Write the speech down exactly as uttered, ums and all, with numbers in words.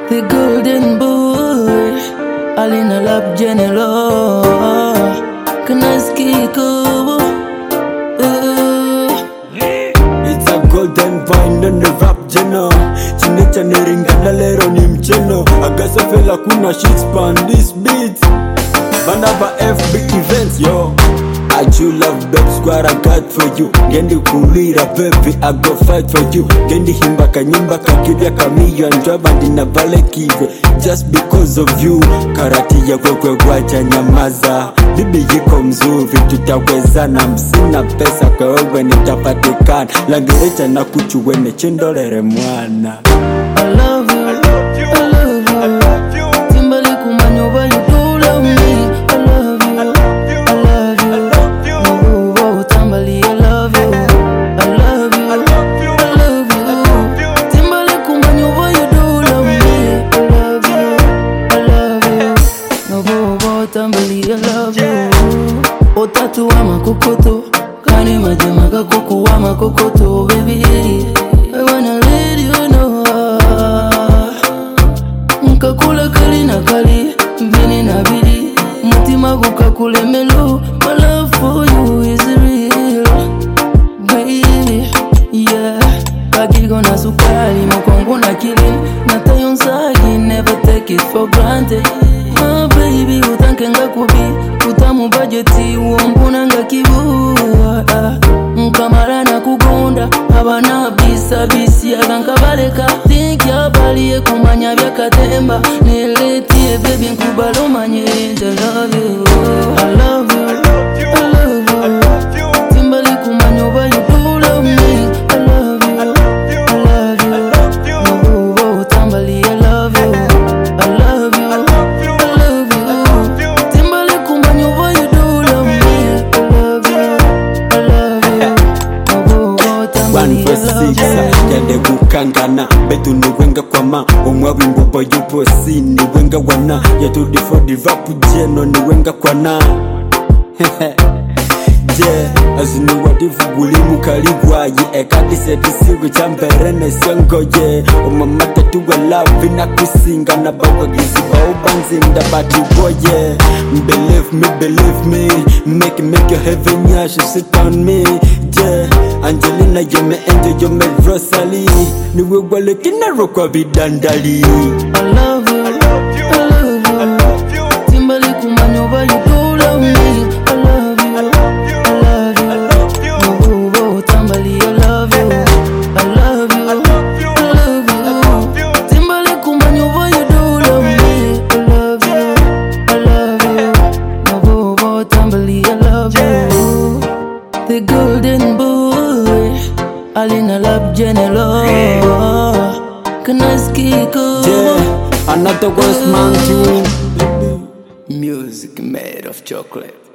The golden boy, Alina Lab General, Kanaski Kobo. It's a golden vine on the rap general. Chinecha neringana lero ni mcheno. Agasa fela kuna shit span this beat. Banaba F B events yo. I do love dog squad I got for you. Gendi kulira baby I go fight for you. Gendi himba kanyimba kakibya kamiyo Andraba ndina vale kive just because of you. Karati ya kwekwe guacha nyamaza. Bibi yiko mzuri tutawezana. Msina pesa kwa wewe nitapatikana. Langerecha na kuchuwene chindolere mwana. I love you, I love you, I love you. Timbali kumanyoba you do love me. I love you, I love you, I love you. Oh, oh, Tambali I love you, I love you, I love you, I love you. Timbali kumanyoba you do love me. I love you, I love you. Oh, oh, Tambali I love you. Otatu wa makokoto, kani majema kakuku wa makokoto, baby. I wanna let you know. Nkakula kali na kali, vini na bili. Mutima kukakule melo. My love for you is real, baby, yeah. Kakigo na sukari, mokongo na kili. Natayo nsagi, never take it for granted. My baby, utanke nga kubi. Utamu budgeti, uombuna nga kibu. Nkamara na kugonda, abana bisa bisi agankabaleka. Think ya baliye kumanya bya katemba. Neletie baby nkubalo manye. I love you, I love you, I love you, I love you. Timbali kumanyoba you do love me. I love you, I love you, I love you. Oh, oh, Tambali I love you, I love you, I love you. Timbali kumanyoba you do love me. I love you, I love you. Oh, oh, Tambali I love you. Yade kukangana betu ni wenga kwa ma omwa wimbobo yupo si ni wenga wana yetu difo di rapu jeno ni wenga kwa na yeah azini wadifu gulimu kaligwa ye ekadi seti sigu chambere ne sengo ye omamata tuwa love na kusinga na bawa gizi baubanzi mdabati boye believe me believe me make make your heaven yash sit on me yeah Angelina yeme angel yeme Rosalie niwe wale kinaro kwa vidandali. I love you, I love you, I love you, I love you. Timbali kumanyoba you do love me. I love you, I love you, I love you, I love you. Oh, oh, Tambali I love you, I love you, I love you, I love you. Timbali kumanyoba you do love me. I love you, I love you. Oh, oh, Tambali I love you. The golden boy, Alina Lab General, Kanaski Kobo. Yeah, another West Man tune. Music made of chocolate.